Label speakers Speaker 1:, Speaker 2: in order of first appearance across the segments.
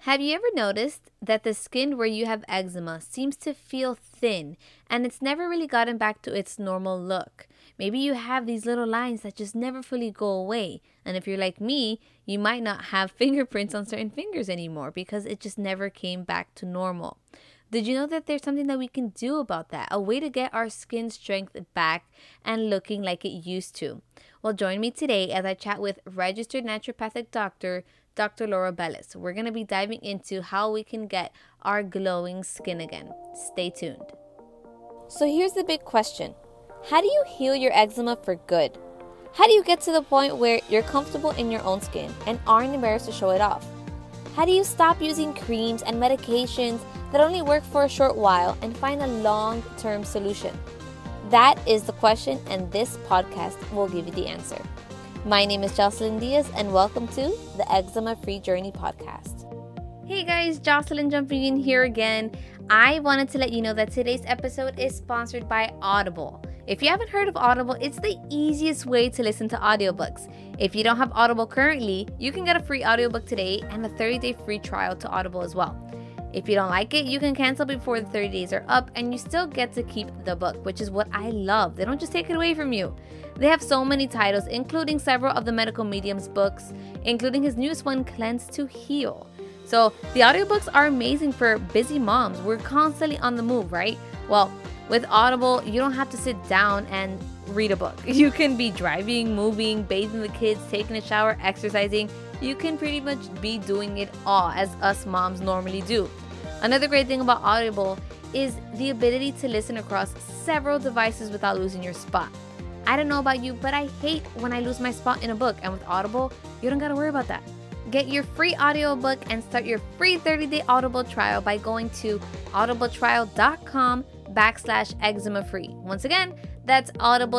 Speaker 1: Have you ever noticed that the skin where you have eczema seems to feel thin and it's never really gotten back to its normal look? Maybe you have these little lines that just never fully go away. And if you're like me, you might not have fingerprints on certain fingers anymore because it just never came back to normal. Did you know that there's something that we can do about that? A way to get our skin strength back and looking like it used to. Well, join me today as I chat with registered naturopathic doctor Dr. Laura Bellis. We're going to be diving into how we can get our glowing skin again. Stay tuned. So here's the big question. How do you heal your eczema for good? How do you get to the point where you're comfortable in your own skin and aren't embarrassed to show it off? How do you stop using creams and medications that only work for a short while and find a long-term solution? That is the question, and this podcast will give you the answer. My name is Jocelyn Diaz, and welcome to the Eczema Free Journey podcast. Hey guys, Jocelyn jumping in here again. I wanted to let you know that today's episode is sponsored by Audible. If you haven't heard of Audible, it's the easiest way to listen to audiobooks. If you don't have Audible currently, you can get a free audiobook today and a 30-day free trial to Audible as well. If you don't like it, you can cancel before the 30 days are up and you still get to keep the book, which is what I love. They don't just take it away from you. They have so many titles, including several of the medical medium's books, including his newest one, Cleanse to Heal. So the audiobooks are amazing for busy moms. We're constantly on the move, right? Well, with Audible, you don't have to sit down and read a book. You can be driving, moving, bathing the kids, taking a shower, exercising. You can pretty much be doing it all as us moms normally do. Another great thing about Audible is the ability to listen across several devices without losing your spot. I don't know about you, but I hate when I lose my spot in a book, and with Audible, you don't gotta worry about that. Get your free audiobook and start your free 30-day Audible trial by going to audibletrial.com/eczema free. Once again, that's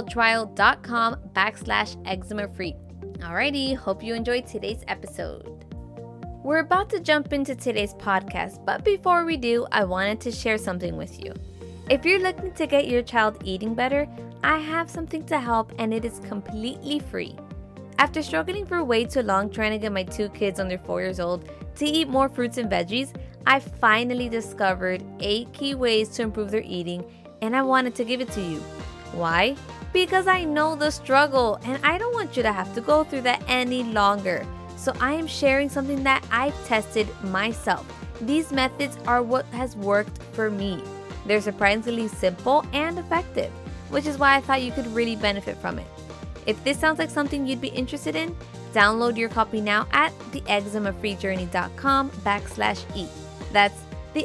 Speaker 1: audibletrial.com/eczema free. Alrighty, hope you enjoyed today's episode. We're about to jump into today's podcast, but before we do, I wanted to share something with you. If you're looking to get your child eating better, I have something to help, and it is completely free. After struggling for way too long trying to get my 2 kids under 4 years old to eat more fruits and veggies, I finally discovered 8 key ways to improve their eating, and I wanted to give it to you. Why? Because I know the struggle, and I don't want you to have to go through that any longer. So I am sharing something that I've tested myself. These methods are what has worked for me. They're surprisingly simple and effective, which is why I thought you could really benefit from it. If this sounds like something you'd be interested in, download your copy now at theeczemafreejourney.com/eat. That's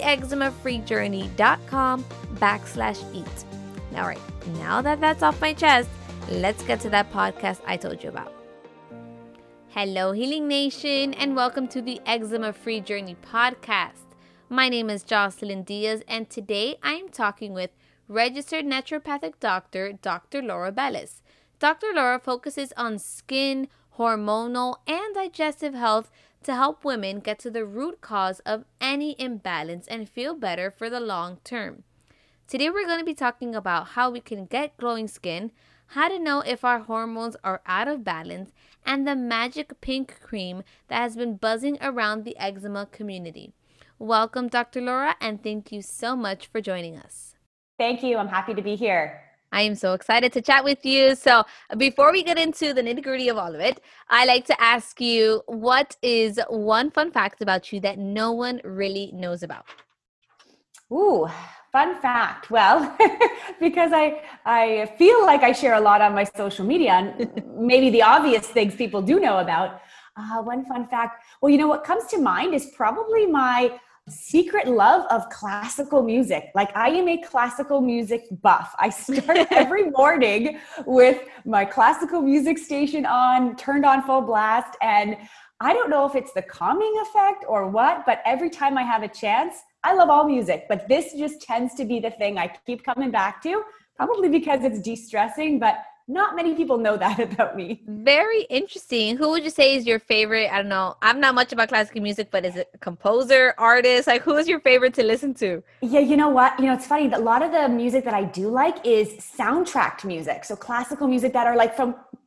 Speaker 1: theeczemafreejourney.com/eat. All right, now that that's off my chest, let's get to that podcast I told you about. Hello, Healing Nation, and welcome to the Eczema Free Journey podcast. My name is Jocelyn Diaz, and today I am talking with registered naturopathic doctor, Dr. Laura Bellis. Dr. Laura focuses on skin, hormonal, and digestive health to help women get to the root cause of any imbalance and feel better for the long term. Today we're going to be talking about how we can get glowing skin, how to know if our hormones are out of balance, and the magic pink cream that has been buzzing around the eczema community. Welcome, Dr. Laura, and thank you so much for joining us.
Speaker 2: Thank you. I'm happy to be here.
Speaker 1: I am so excited to chat with you. So before we get into the nitty-gritty of all of it, I like to ask you, what is one fun fact about you that no one really knows about?
Speaker 2: Ooh, fun fact. Well, because I feel like I share a lot on my social media, and maybe the obvious things people do know about. One fun fact. Well, you know, what comes to mind is probably my secret love of classical music. Like, I am a classical music buff. I start every morning with my classical music station on, turned on full blast. And I don't know if it's the calming effect or what, but every time I have a chance, I love all music, but this just tends to be the thing I keep coming back to, probably because it's de-stressing, but not many people know that about me.
Speaker 1: Very interesting. Who would you say is your favorite? I don't know. I'm not much about classical music, but is it a composer, artist? Like, who is your favorite to listen to?
Speaker 2: Yeah, you know what? You know, it's funny. A lot of the music that I do like is soundtracked music. So classical music that are like from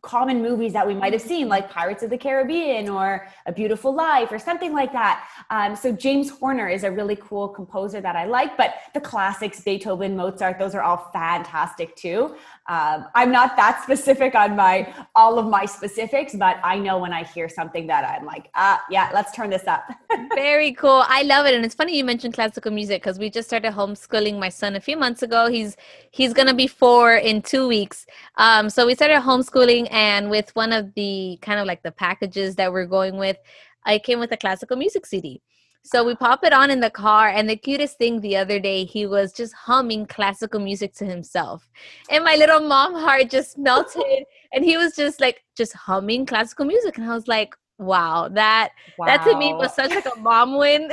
Speaker 2: common movies that we might have seen, like Pirates of the Caribbean or A Beautiful Life or something like that. So James Horner is a really cool composer that I like, but the classics, Beethoven, Mozart, those are all fantastic too. I'm not that specific on all of my specifics, but I know when I hear something that I'm like, yeah, let's turn this up.
Speaker 1: Very cool. I love it. And it's funny you mentioned classical music because we just started homeschooling my son a few months ago. He's going to be 4 in 2 weeks. So we started homeschooling, and with one of the kind of like the packages that we're going with, I came with a classical music CD. So we pop it on in the car, and the cutest thing the other day, he was just humming classical music to himself. And my little mom heart just melted, and he was just humming classical music. And I was like, wow, that to me was such like a mom win.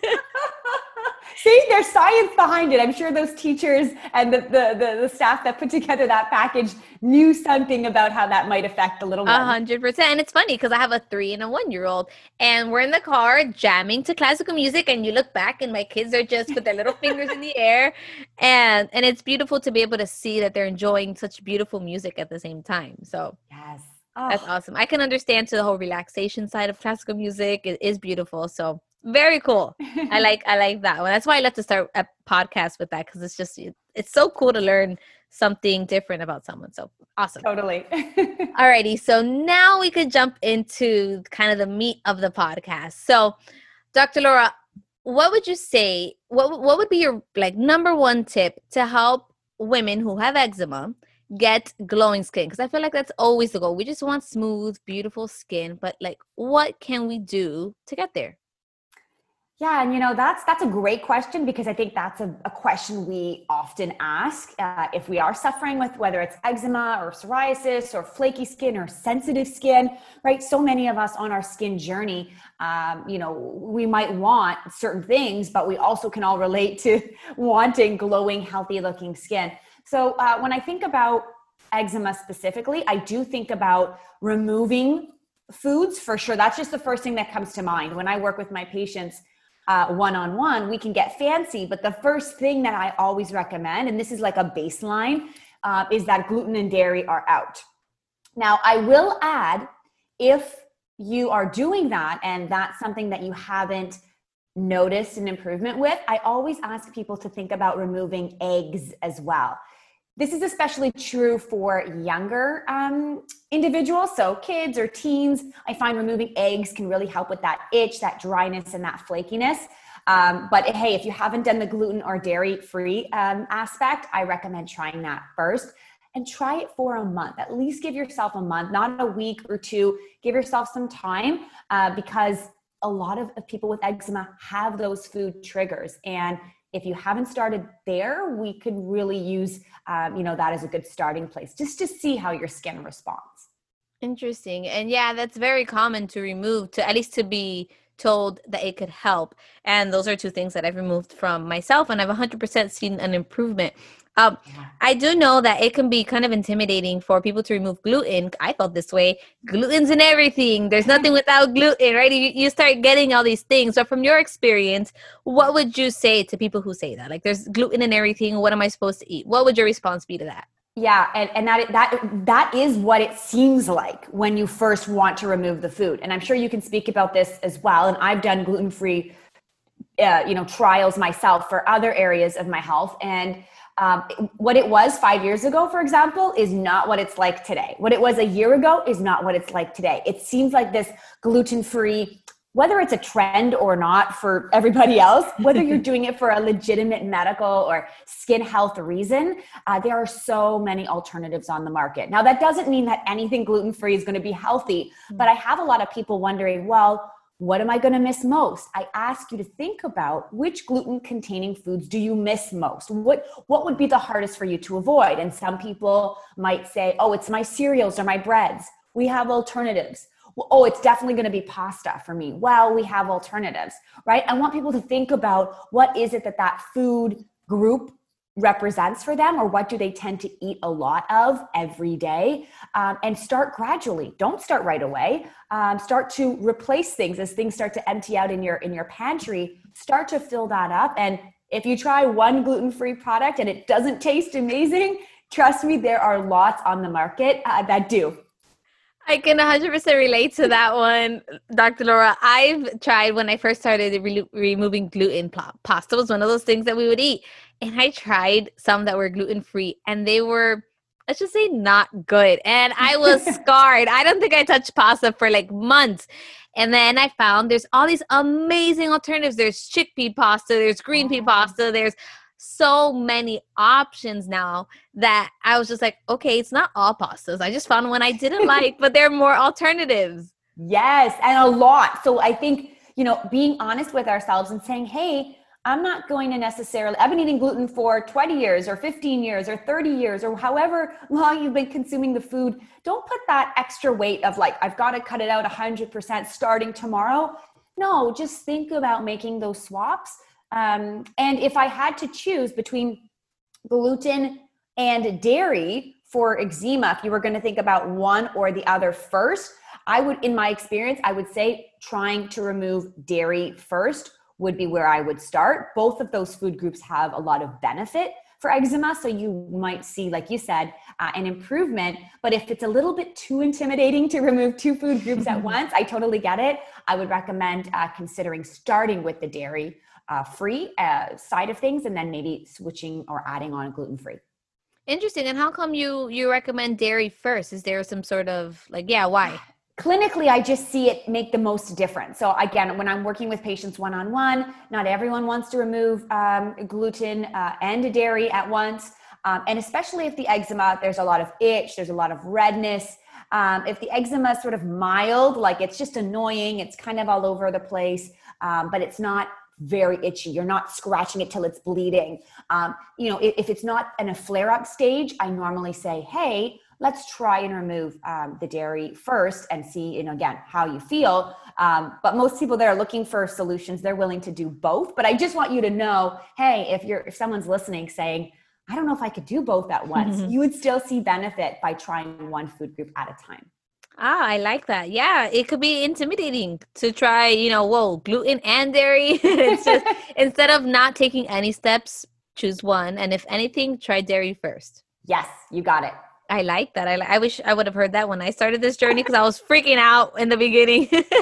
Speaker 2: See, there's science behind it. I'm sure those teachers and the staff that put together that package knew something about how that might affect the little one.
Speaker 1: 100%. And it's funny because I have a 3 and a 1-year-old, and we're in the car jamming to classical music, and you look back and my kids are just with their little fingers in the air. And it's beautiful to be able to see that they're enjoying such beautiful music at the same time. So
Speaker 2: yes.
Speaker 1: That's awesome. I can understand to the whole relaxation side of classical music. It is beautiful. So very cool. I like that one. That's why I love to start a podcast with that, because it's so cool to learn something different about someone. So awesome.
Speaker 2: Totally.
Speaker 1: Alrighty. So now we could jump into kind of the meat of the podcast. So Dr. Laura, what would you say, what would be your like number one tip to help women who have eczema get glowing skin? Because I feel like that's always the goal. We just want smooth, beautiful skin, but like, what can we do to get there?
Speaker 2: Yeah, and that's a great question, because I think that's a question we often ask if we are suffering with whether it's eczema or psoriasis or flaky skin or sensitive skin, right? So many of us on our skin journey, we might want certain things, but we also can all relate to wanting glowing, healthy looking skin. So when I think about eczema specifically, I do think about removing foods for sure. That's just the first thing that comes to mind. When I work with my patients one-on-one, we can get fancy, but the first thing that I always recommend, and this is like a baseline, is that gluten and dairy are out. Now, I will add, if you are doing that and that's something that you haven't noticed an improvement with, I always ask people to think about removing eggs as well. This is especially true for younger individuals, so kids or teens. I find removing eggs can really help with that itch, that dryness, and that flakiness. But hey, if you haven't done the gluten or dairy-free aspect, I recommend trying that first. And try it for a month. At least give yourself a month, not a week or two. Give yourself some time because a lot of people with eczema have those food triggers. And if you haven't started there, we could really use, that as a good starting place just to see how your skin responds.
Speaker 1: Interesting. And yeah, that's very common to remove, to at least to be told that it could help. And those are two things that I've removed from myself, and I've 100% seen an improvement. I do know that it can be kind of intimidating for people to remove gluten. I felt this way. Gluten's in everything. There's nothing without gluten, right? You start getting all these things. So from your experience, what would you say to people who say that? Like, there's gluten in everything. What am I supposed to eat? What would your response be to that?
Speaker 2: Yeah, and that is what it seems like when you first want to remove the food. And I'm sure you can speak about this as well. And I've done gluten-free, trials myself for other areas of my health. And what it was 5 years ago, for example, is not what it's like today. What it was a year ago is not what it's like today. It seems like this gluten-free, whether it's a trend or not for everybody else, whether you're doing it for a legitimate medical or skin health reason, there are so many alternatives on the market. Now, that doesn't mean that anything gluten-free is going to be healthy, but I have a lot of people wondering, well, what am I going to miss most? I ask you to think about which gluten-containing foods do you miss most? What would be the hardest for you to avoid? And some people might say, oh, it's my cereals or my breads. We have alternatives. Oh, it's definitely going to be pasta for me. Well, we have alternatives, right? I want people to think about what is it that food group represents for them, or what do they tend to eat a lot of every day, and start gradually. Don't start right away. Start to replace things as things start to empty out in your pantry. Start to fill that up. And if you try one gluten-free product and it doesn't taste amazing, trust me, there are lots on the market that do.
Speaker 1: I can 100% relate to that one, Dr. Laura. I've tried when I first started removing gluten. Pasta was one of those things that we would eat. And I tried some that were gluten free, and they were, let's just say, not good. And I was scarred. I don't think I touched pasta for like months. And then I found there's all these amazing alternatives. There's chickpea pasta, there's green pea pasta, there's so many options now that I was just like, okay, it's not all pastas. I just found one I didn't like, but there are more alternatives.
Speaker 2: Yes, and a lot. So I think, being honest with ourselves and saying, hey, I'm not going to necessarily, I've been eating gluten for 20 years or 15 years or 30 years or however long you've been consuming the food. Don't put that extra weight of like, I've got to cut it out 100% starting tomorrow. No, just think about making those swaps. And if I had to choose between gluten and dairy for eczema, if you were going to think about one or the other first, I would, in my experience, I would say trying to remove dairy first would be where I would start. Both of those food groups have a lot of benefit for eczema. So you might see, like you said, an improvement. But if it's a little bit too intimidating to remove two food groups at once, I totally get it. I would recommend considering starting with the dairy free side of things, and then maybe switching or adding on gluten-free.
Speaker 1: Interesting. And how come you recommend dairy first? Is there some sort of why?
Speaker 2: Clinically, I just see it make the most difference. So again, when I'm working with patients one-on-one, not everyone wants to remove gluten and dairy at once. And especially if the eczema, there's a lot of itch, there's a lot of redness. If the eczema is sort of mild, like it's just annoying, it's kind of all over the place, but it's not very itchy. You're not scratching it till it's bleeding. If it's not in a flare-up stage, I normally say, hey, let's try and remove the dairy first and see, again, how you feel. But most people that are looking for solutions, they're willing to do both. But I just want you to know, hey, if someone's listening saying, I don't know if I could do both at once, you would still see benefit by trying one food group at a time.
Speaker 1: Ah, I like that. Yeah, it could be intimidating to try, gluten and dairy. It's just, instead of not taking any steps, choose one. And if anything, try dairy first.
Speaker 2: Yes, you got it.
Speaker 1: I like that. I wish I would have heard that when I started this journey, because I was freaking out in the beginning.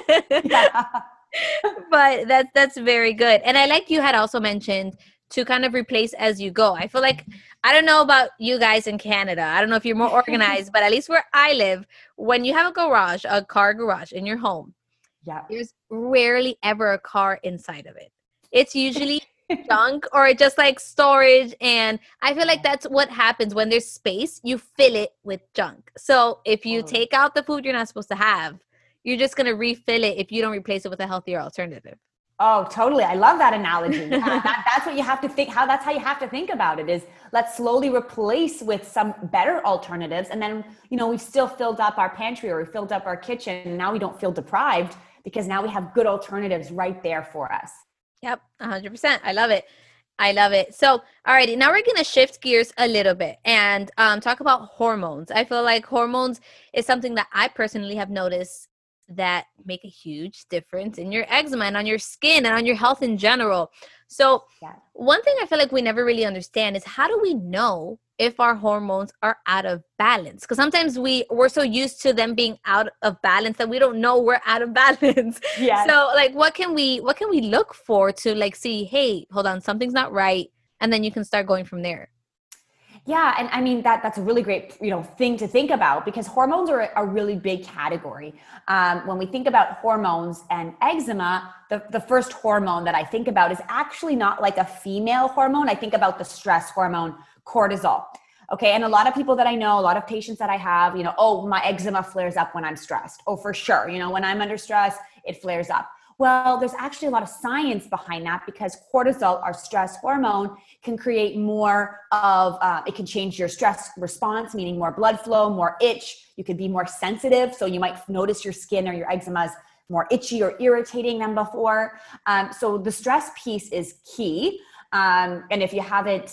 Speaker 1: But that's very good. And I like you had also mentioned to kind of replace as you go. I feel like, I don't know about you guys in Canada. I don't know if you're more organized, but at least where I live, when you have a car garage in your home, there's rarely ever a car inside of it. It's usually junk or just like storage. And I feel like that's what happens when there's space, you fill it with junk. So if you take out the food you're not supposed to have, you're just going to refill it if you don't replace it with a healthier alternative.
Speaker 2: Oh, totally. I love that analogy. That's what you have to think, that's how you have to think about it, is let's slowly replace with some better alternatives. And then, we've still filled up our pantry or we filled up our kitchen. And now we don't feel deprived because now we have good alternatives right there for us.
Speaker 1: Yep, 100%. I love it. I love it. So, alrighty, now we're going to shift gears a little bit and talk about hormones. I feel like hormones is something that I personally have noticed that make a huge difference in your eczema and on your skin and on your health in general. So one thing I feel like we never really understand is, how do we know if our hormones are out of balance? Because sometimes we're so used to them being out of balance that we don't know we're out of balance.
Speaker 2: Yes.
Speaker 1: So like, what can we look for to like see, hey, hold on, something's not right, and then you can start going from there?
Speaker 2: Yeah. And I mean, that's a really great, thing to think about, because hormones are a really big category. When we think about hormones and eczema, the first hormone that I think about is actually not like a female hormone. I think about the stress hormone, cortisol. Okay. And a lot of people that I know, a lot of patients that I have, oh, my eczema flares up when I'm stressed. Oh, for sure. When I'm under stress, it flares up. Well, there's actually a lot of science behind that, because cortisol, our stress hormone, can create more of, it can change your stress response, meaning more blood flow, more itch. You could be more sensitive. So you might notice your skin or your eczema is more itchy or irritating than before. So the stress piece is key. And if you haven't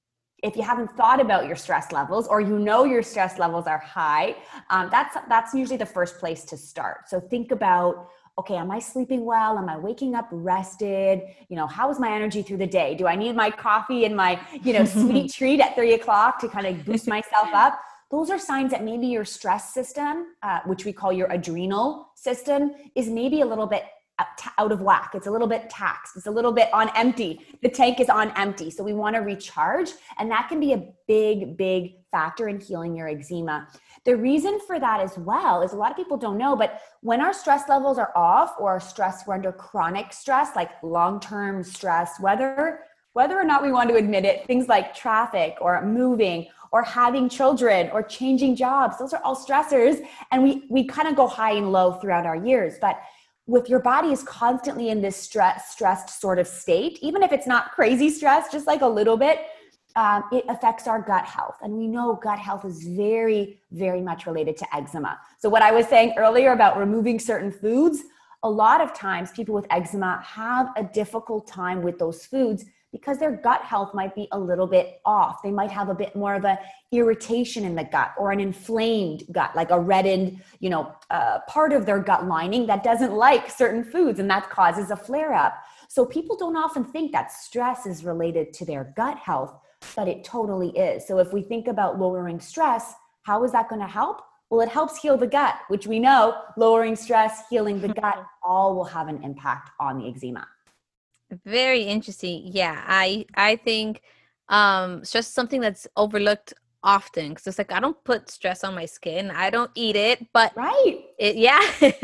Speaker 2: thought about your stress levels, or your stress levels are high, that's usually the first place to start. So think about, okay, am I sleeping well? Am I waking up rested? How is my energy through the day? Do I need my coffee and my, sweet treat at 3:00 to kind of boost myself up? those are signs that maybe your stress system, which we call your adrenal system, is maybe a little bit out of whack. It's a little bit taxed. It's a little bit on empty. The tank is on empty. So we want to recharge. And that can be a big, big factor in healing your eczema. The reason for that as well is a lot of people don't know, but when our stress levels are off, or we're under chronic stress, like long-term stress, whether or not we want to admit it, things like traffic or moving or having children or changing jobs, those are all stressors. And we kind of go high and low throughout our years. But if your body is constantly in this stressed sort of state, even if it's not crazy stress, just like a little bit, it affects our gut health. And we know gut health is very, very much related to eczema. So what I was saying earlier about removing certain foods, a lot of times people with eczema have a difficult time with those foods because their gut health might be a little bit off. They might have a bit more of a irritation in the gut, or an inflamed gut, like a reddened, part of their gut lining that doesn't like certain foods, and that causes a flare up. So people don't often think that stress is related to their gut health, but it totally is. So if we think about lowering stress, how is that going to help? Well, it helps heal the gut, which we know lowering stress, healing the gut, all will have an impact on the eczema.
Speaker 1: Very interesting. Yeah, I think stress is something that's overlooked often, because it's like, I don't put stress on my skin, I don't eat it, but
Speaker 2: right.
Speaker 1: Yeah,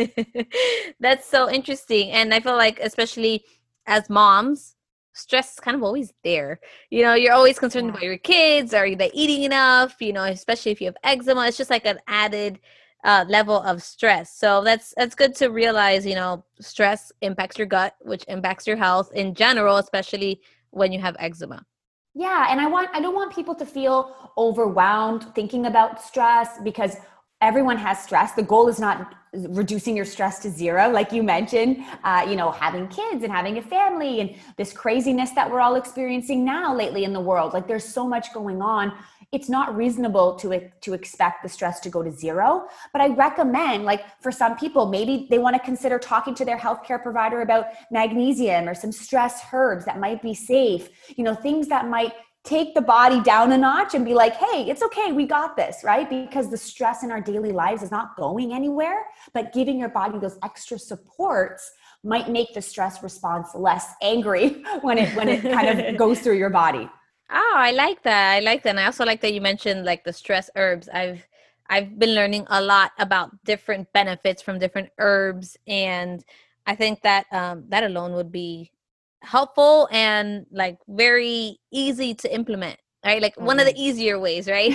Speaker 1: that's so interesting. And I feel like, especially as moms, stress is kind of always there. You're always concerned about your kids. Are they eating enough? Especially if you have eczema, it's just like an added level of stress. So that's good to realize, stress impacts your gut, which impacts your health in general, especially when you have eczema.
Speaker 2: Yeah. And I don't want people to feel overwhelmed thinking about stress, because everyone has stress. The goal is not reducing your stress to zero, like you mentioned, having kids and having a family and this craziness that we're all experiencing now lately in the world. Like, there's so much going on. It's not reasonable to expect the stress to go to zero. But I recommend, like, for some people, maybe they want to consider talking to their healthcare provider about magnesium or some stress herbs that might be safe, things that might take the body down a notch and be like, hey, it's okay, we got this, right? Because the stress in our daily lives is not going anywhere, but giving your body those extra supports might make the stress response less angry when it kind of goes through your body.
Speaker 1: Oh, I like that. And I also like that you mentioned, like, the stress herbs. I've been learning a lot about different benefits from different herbs, and I think that that alone would be helpful and, like, very easy to implement, right? Like, one of the easier ways, right?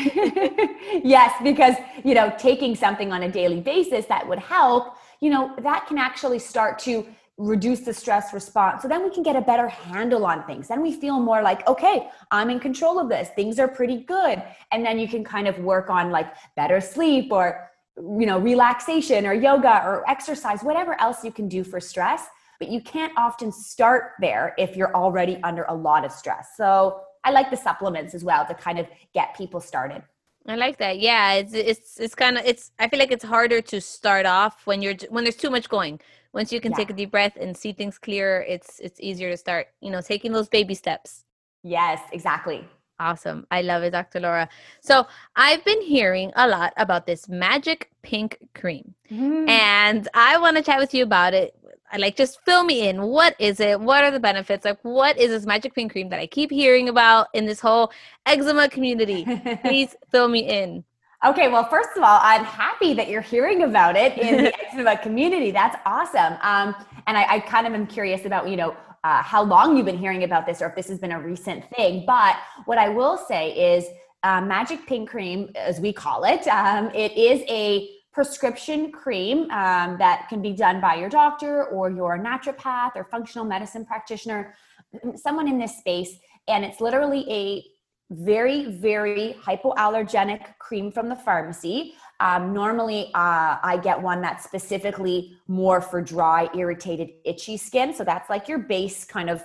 Speaker 2: Yes, because, taking something on a daily basis that would help, that can actually start to reduce the stress response. So then we can get a better handle on things. Then we feel more like, okay, I'm in control of this. Things are pretty good. And then you can kind of work on, like, better sleep, or, relaxation, or yoga, or exercise, whatever else you can do for stress. But you can't often start there if you're already under a lot of stress. So I like the supplements as well to kind of get people started.
Speaker 1: I like that. Yeah, it's kind of, I feel like it's harder to start off when there's too much going. Once you can take a deep breath and see things clearer, it's easier to start, taking those baby steps.
Speaker 2: Yes, exactly.
Speaker 1: Awesome. I love it, Dr. Laura. So I've been hearing a lot about this magic pink cream, and I want to chat with you about it. Just fill me in. What is it? What are the benefits? Like, what is this magic pink cream that I keep hearing about in this whole eczema community? Please fill me in.
Speaker 2: Okay, well, first of all, I'm happy that you're hearing about it in the eczema community. That's awesome. And I kind of am curious about, how long you've been hearing about this, or if this has been a recent thing. But what I will say is magic pink cream, as we call it, it is a prescription cream that can be done by your doctor or your naturopath or functional medicine practitioner, someone in this space. And it's literally a very, very hypoallergenic cream from the pharmacy. Normally, I get one that's specifically more for dry, irritated, itchy skin. So that's like your base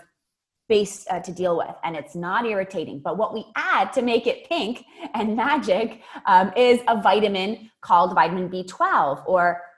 Speaker 2: to deal with, and it's not irritating. But what we add to make it pink and magic is a vitamin called vitamin B12 or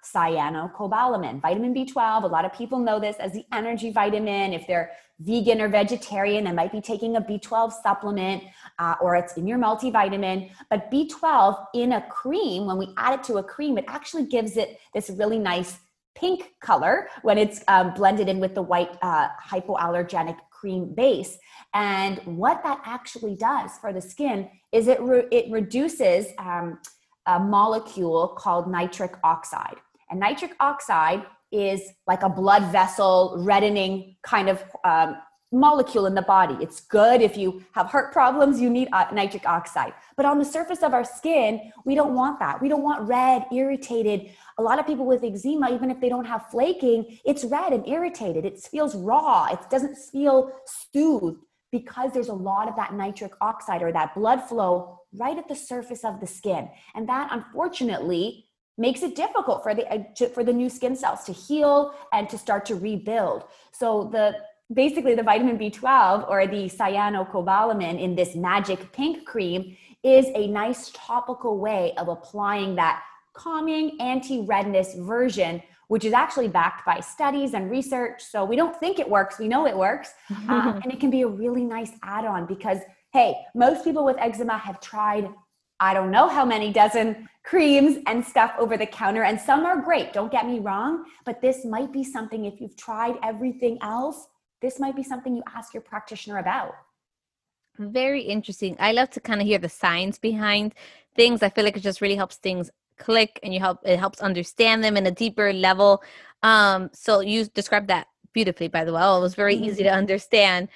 Speaker 2: cyanocobalamin. Vitamin B12, a lot of people know this as the energy vitamin. If they're vegan or vegetarian, they might be taking a B12 supplement or it's in your multivitamin. But B12 in a cream, when we add it to a cream, it actually gives it this really nice pink color when it's blended in with the white hypoallergenic cream base. And what that actually does for the skin is it reduces a molecule called nitric oxide. And nitric oxide is like a blood vessel reddening kind of molecule in the body. It's good if you have heart problems, you need nitric oxide. But on the surface of our skin, we don't want that. We don't want red, irritated. A lot of people with eczema, even if they don't have flaking, it's red and irritated. It feels raw. It doesn't feel soothed because there's a lot of that nitric oxide or that blood flow right at the surface of the skin. And that, unfortunately, makes it difficult for the new skin cells to heal and to start to rebuild. So basically the vitamin B12 or the cyanocobalamin in this magic pink cream is a nice topical way of applying that calming anti-redness version, which is actually backed by studies and research. So we don't think it works, we know it works. And it can be a really nice add-on because, hey, most people with eczema have tried, I don't know how many dozen creams and stuff over the counter, and some are great, don't get me wrong, but this might be something, if you've tried everything else, this might be something you ask your practitioner about.
Speaker 1: Very interesting. I love to kind of hear the science behind things. I feel like it just really helps things click and it helps understand them in a deeper level. So you described that beautifully, by the way. It was very easy to understand.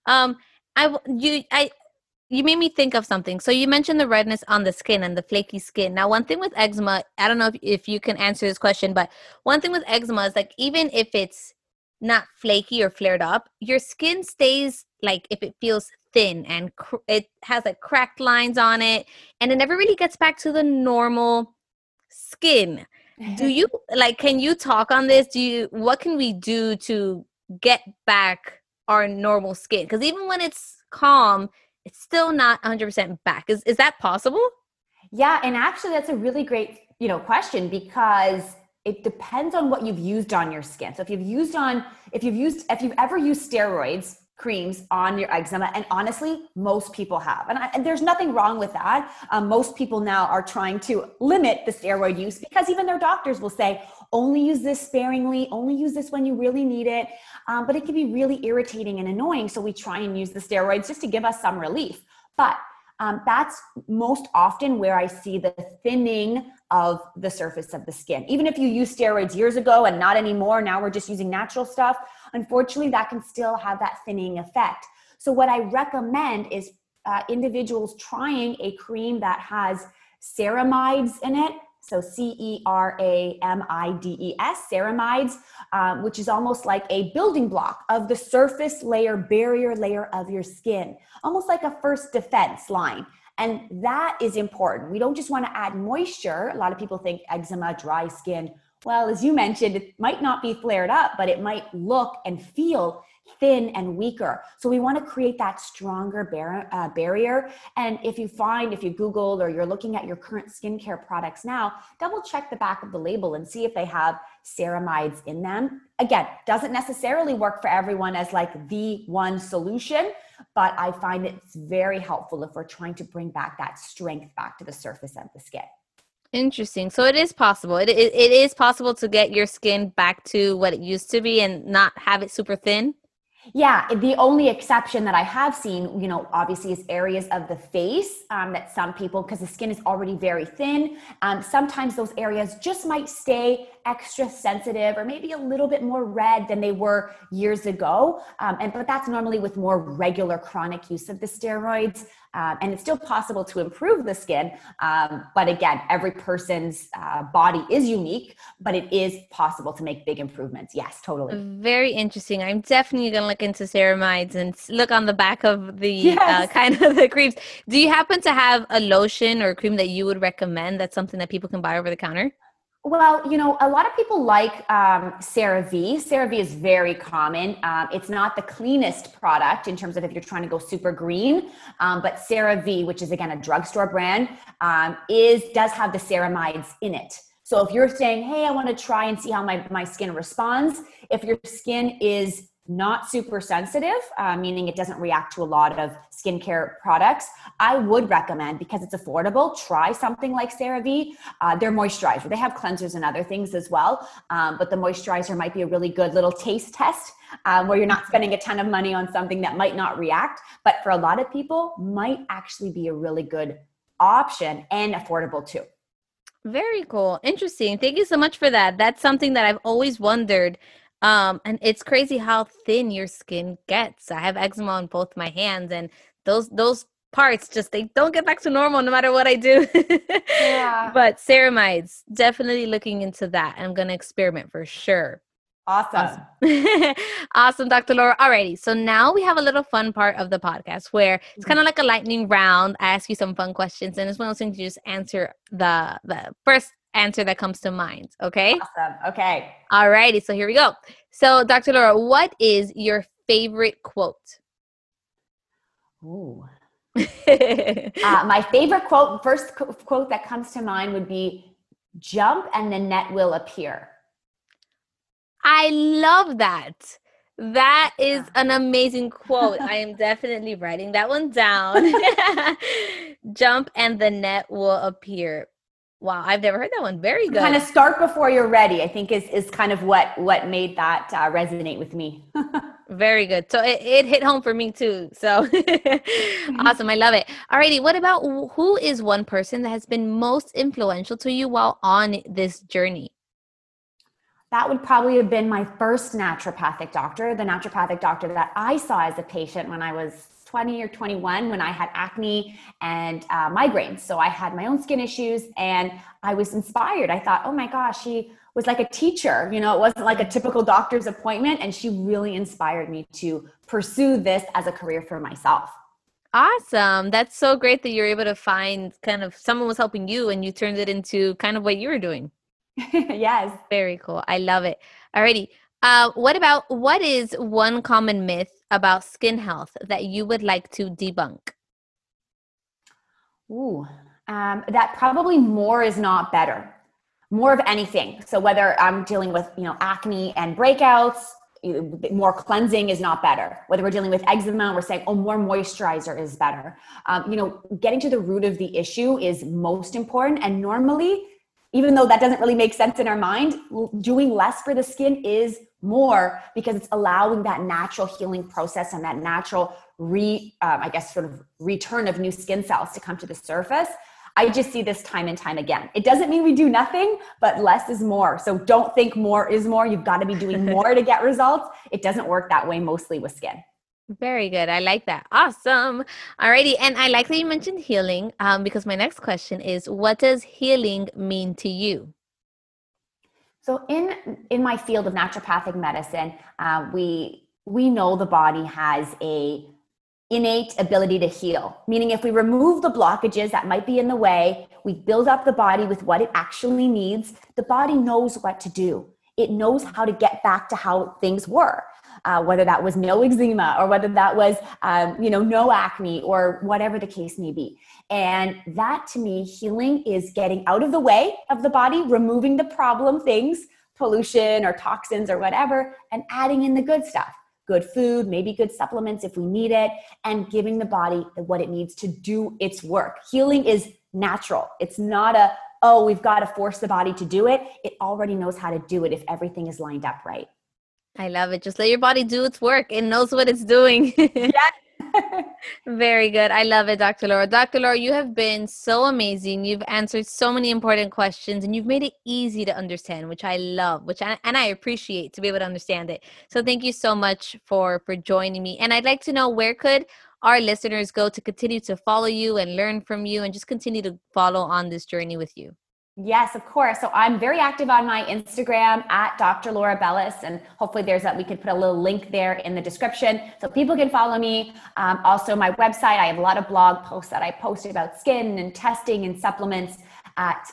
Speaker 1: You made me think of something. So you mentioned the redness on the skin and the flaky skin. Now, one thing with eczema, I don't know if you can answer this question, but one thing with eczema is like, even if it's not flaky or flared up, your skin stays like, if it feels thin and it has like cracked lines on it, and it never really gets back to the normal skin. Do you can you talk on this? What can we do to get back our normal skin? Because even when it's calm, it's still not 100% back. Is that possible?
Speaker 2: Yeah, and actually that's a really great, question, because it depends on what you've used on your skin. So if you've ever used steroids, creams on your eczema, and honestly, most people have, and there's nothing wrong with that. Most people now are trying to limit the steroid use because even their doctors will say, only use this sparingly, only use this when you really need it. But it can be really irritating and annoying. So we try and use the steroids just to give us some relief. But that's most often where I see the thinning of the surface of the skin. Even if you used steroids years ago and not anymore, now we're just using natural stuff, unfortunately, that can still have that thinning effect. So what I recommend is individuals trying a cream that has ceramides in it. So ceramides, ceramides, which is almost like a building block of the surface layer, barrier layer of your skin, almost like a first defense line. And that is important. We don't just want to add moisture. A lot of people think eczema, dry skin. Well, as you mentioned, it might not be flared up, but it might look and feel thin and weaker. So we want to create that stronger barrier. And if you Google or you're looking at your current skincare products now, double check the back of the label and see if they have ceramides in them. Again, doesn't necessarily work for everyone as like the one solution, but I find it's very helpful if we're trying to bring back that strength back to the surface of the skin.
Speaker 1: Interesting. So it is possible. It is possible to get your skin back to what it used to be and not have it super thin.
Speaker 2: Yeah, the only exception that I have seen, obviously is areas of the face that some people, because the skin is already very thin, sometimes those areas just might stay extra sensitive or maybe a little bit more red than they were years ago. But that's normally with more regular chronic use of the steroids. And it's still possible to improve the skin. But again, every person's body is unique, but it is possible to make big improvements. Yes, totally.
Speaker 1: Very interesting. I'm definitely going to look into ceramides and look on the back of the kind of the creams. Do you happen to have a lotion or cream that you would recommend? That's something that people can buy over the counter?
Speaker 2: Well, a lot of people like CeraVe. CeraVe is very common. It's not the cleanest product in terms of if you're trying to go super green, but CeraVe, which is again a drugstore brand, does have the ceramides in it. So if you're saying, hey, I want to try and see how my skin responds, if your skin is not super sensitive, meaning it doesn't react to a lot of skincare products, I would recommend, because it's affordable, try something like CeraVe. Their moisturizer, they have cleansers and other things as well, but the moisturizer might be a really good little taste test, where you're not spending a ton of money on something that might not react, but for a lot of people might actually be a really good option and affordable too.
Speaker 1: Very cool. Interesting. Thank you so much for that. That's something that I've always wondered. And it's crazy how thin your skin gets. I have eczema on both my hands, and those parts just, they don't get back to normal no matter what I do.
Speaker 2: Yeah.
Speaker 1: But ceramides, definitely looking into that. I'm gonna experiment for sure.
Speaker 2: Awesome.
Speaker 1: Awesome, Dr. Laura. Alrighty, so now we have a little fun part of the podcast where it's kind of like a lightning round. I ask you some fun questions, and it's one of those things you just answer the first answer that comes to mind. Okay.
Speaker 2: Awesome. Okay.
Speaker 1: Alrighty, so here we go. So, Dr. Laura, what is your favorite quote?
Speaker 2: Ooh. My favorite quote, first quote that comes to mind would be, "Jump and the net will appear."
Speaker 1: I love that. That is an amazing quote. I am definitely writing that one down. Jump and the net will appear. Wow, I've never heard that one. Very good.
Speaker 2: Kind of start before you're ready, I think is kind of what made that resonate with me.
Speaker 1: Very good. So it hit home for me too. So awesome. I love it. Alrighty. What about, who is one person that has been most influential to you while on this journey?
Speaker 2: That would probably have been my first naturopathic doctor, the naturopathic doctor that I saw as a patient when I was 20 or 21, when I had acne and migraines. So I had my own skin issues, and I was inspired. I thought, oh my gosh, she was like a teacher. You know, it wasn't like a typical doctor's appointment. And she really inspired me to pursue this as a career for myself.
Speaker 1: Awesome. That's so great that you're able to find kind of someone was helping you and you turned it into kind of what you were doing.
Speaker 2: Yes.
Speaker 1: Very cool. I love it. Alrighty. What is one common myth about skin health that you would like to debunk?
Speaker 2: Ooh, that probably more is not better. More of anything. So whether I'm dealing with, acne and breakouts, more cleansing is not better. Whether we're dealing with eczema, we're saying, oh, more moisturizer is better. Getting to the root of the issue is most important. And normally, even though that doesn't really make sense in our mind, doing less for the skin is more, because it's allowing that natural healing process and that natural return of new skin cells to come to the surface. I just see this time and time again. It doesn't mean we do nothing, but less is more. So don't think more is more. You've got to be doing more to get results. It doesn't work that way mostly with skin.
Speaker 1: Very good. I like that. Awesome. Alrighty. And I like that you mentioned healing, because my next question is, what does healing mean to you?
Speaker 2: So in my field of naturopathic medicine, we know the body has a innate ability to heal. Meaning if we remove the blockages that might be in the way, we build up the body with what it actually needs, the body knows what to do. It knows how to get back to how things were. Whether that was no eczema or whether that was, no acne or whatever the case may be. And that, to me, healing is getting out of the way of the body, removing the problem things, pollution or toxins or whatever, and adding in the good stuff, good food, maybe good supplements if we need it, and giving the body what it needs to do its work. Healing is natural. It's not we've got to force the body to do it. It already knows how to do it if everything is lined up right.
Speaker 1: I love it. Just let your body do its work. It knows what it's doing.
Speaker 2: Yeah.
Speaker 1: Very good. I love it, Dr. Laura. Dr. Laura, you have been so amazing. You've answered so many important questions, and you've made it easy to understand, which I love, and I appreciate to be able to understand it. So thank you so much for joining me. And I'd like to know, where could our listeners go to continue to follow you and learn from you and just continue to follow on this journey with you?
Speaker 2: Yes, of course. So I'm very active on my Instagram at Dr. Laura Bellis, and hopefully we could put a little link there in the description so people can follow me. Also my website, I have a lot of blog posts that I post about skin and testing and supplements at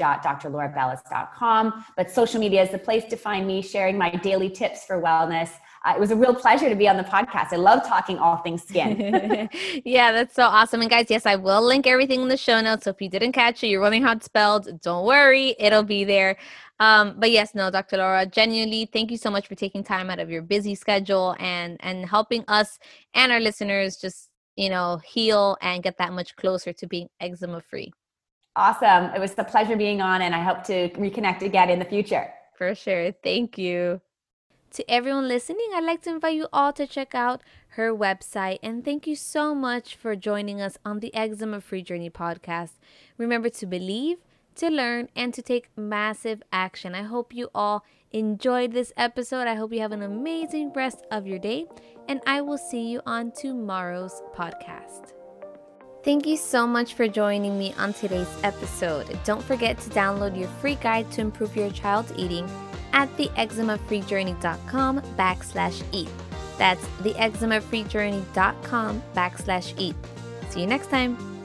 Speaker 2: www.drlaurabellis.com. But social media is the place to find me, sharing my daily tips for wellness. it was a real pleasure to be on the podcast. I love talking all things skin.
Speaker 1: Yeah, that's so awesome. And guys, yes, I will link everything in the show notes. So if you didn't catch it, you're wondering how it's spelled, don't worry, it'll be there. But yes, no, Dr. Laura, genuinely, thank you so much for taking time out of your busy schedule and helping us and our listeners just, heal and get that much closer to being eczema free.
Speaker 2: Awesome. It was a pleasure being on, and I hope to reconnect again in the future.
Speaker 1: For sure. Thank you. To everyone listening, I'd like to invite you all to check out her website. And thank you so much for joining us on the Eczema Free Journey podcast. Remember to believe, to learn, and to take massive action. I hope you all enjoyed this episode. I hope you have an amazing rest of your day. And I will see you on tomorrow's podcast. Thank you so much for joining me on today's episode. Don't forget to download your free guide to improve your child's eating at theeczemafreejourney.com/eat. That's theeczemafreejourney.com/eat. See you next time.